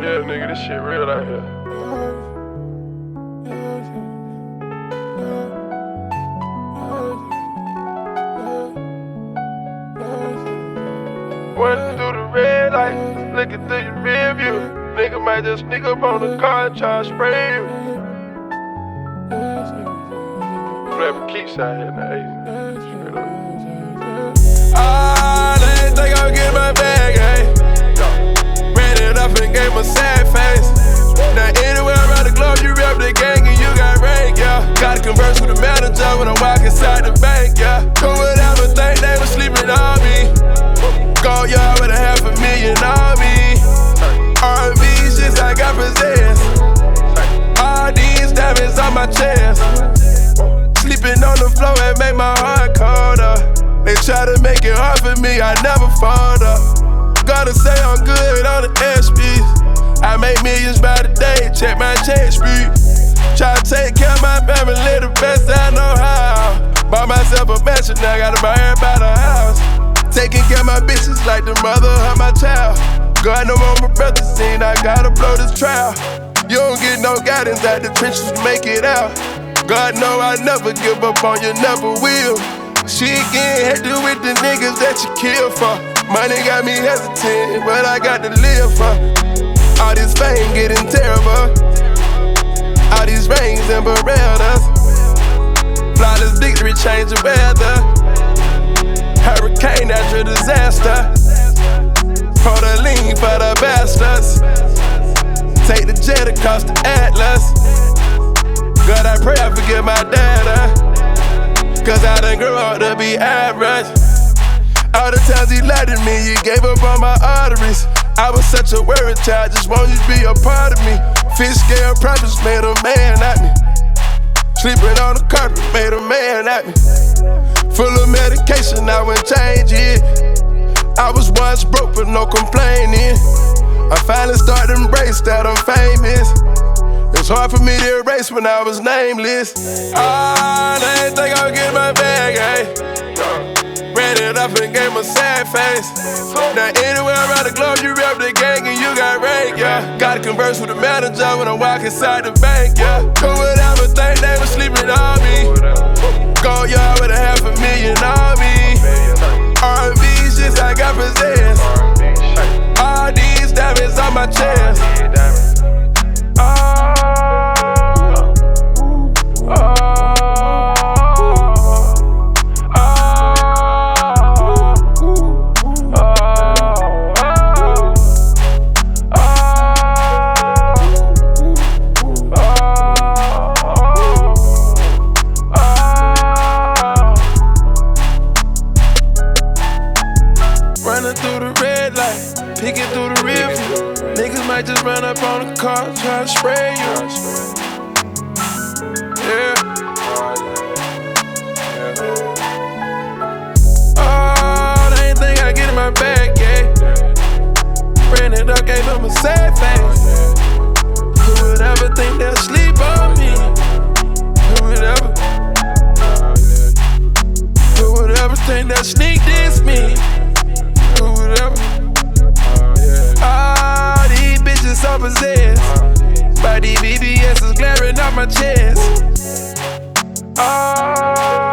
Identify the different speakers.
Speaker 1: Yeah, nigga, this shit real out here. Running through the red light, looking through your rear view. Nigga might just sneak up on the car and try to spray you. Flavor Keats out here in the 80s. Straight up. They ain't think I'll get my bag, ayy. Ran it up and gave a sad face. Now anywhere around the globe, you rep the gang and you got rank, yeah. Gotta converse with the manager when I walk inside the bank, yeah. Who would ever think they was sleeping on me? Go yard with $500,000 on me. R&B's just I got possessed. All these diamonds on my chest. Sleeping on the floor and make my heart colder. They try to make it hard for me, I never fall up. Gotta say I'm good on the SPs. I make millions by the day, check my check street. Try to take care of my family the best I know how. Bought myself a mansion, now gotta buy everybody a house. Taking care of my bitches like the mother of my child. God know all my brothers seen, I gotta blow this trial. You don't get no guidance at the trenches to make it out. God know I never give up on you, never will. Shit getting hectic with the niggas that you kill for. Money got me hesitant, but I got to live for. All this fame getting terrible. All these rings and Berettas. Flawless victory change the weather. Hurricane, natural disaster. Pour the lean for the bastards. Take the jet across the Atlas. God, I pray I forget my data. Cause I done grew up to be average. All the times he lied to me, he gave up on my arteries. I was such a worried child, just want you to be a part of me. Fish scale practice made a man at me. Sleeping on the carpet made a man at me. Full of medication, I wouldn't change it. I was once broke but no complaining. I finally started to embrace that I'm famous. It's hard for me to erase when I was nameless. They ain't think I'll get my bag, ayy. Ran it up and gave a sad face. Now anywhere around the globe, you rep the gang and you got rank, yeah. Gotta converse with the manager when I walk inside the bank, yeah. Who would ever think they was sleeping on me? Go yard with $500,000 on me. R&B's just I got possessed. All these diamonds on my chest. Running through the red light, peeking through the rear view. Niggas might just run up on the car, try to spray you. Yeah. They ain't think I get in my bag, yeah. Ran it up, gave him a sad face. Who would ever think they'll sleep on me? Who would ever think they'll sneak this me? Who would ever? All these bitches so possessed by these BBS's glaring off my chest.